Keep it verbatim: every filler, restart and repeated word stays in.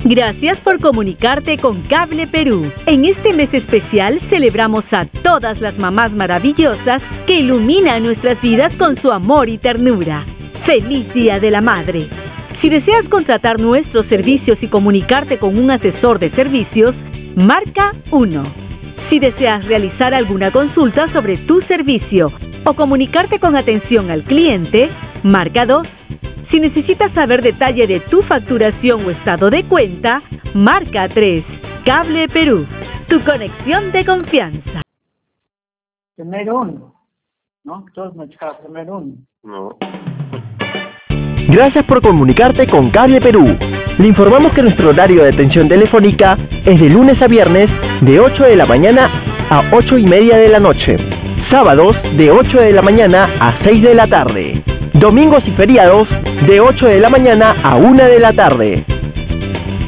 Gracias por comunicarte con Cable Perú. En este mes especial celebramos a todas las mamás maravillosas que iluminan nuestras vidas con su amor y ternura. ¡Feliz Día de la Madre! Si deseas contratar nuestros servicios y comunicarte con un asesor de servicios, marca uno. Si deseas realizar alguna consulta sobre tu servicio o comunicarte con atención al cliente, marca dos. Si necesitas saber detalle de tu facturación o estado de cuenta, marca tres. Cable Perú, tu conexión de confianza. Primero uno, ¿no? Todos me echaban primero uno. No. Gracias por comunicarte con Cable Perú. Le informamos que nuestro horario de atención telefónica es de lunes a viernes de ocho de la mañana a ocho y media de la noche. Sábados de ocho de la mañana a seis de la tarde. Domingos y feriados de ocho de la mañana a una de la tarde.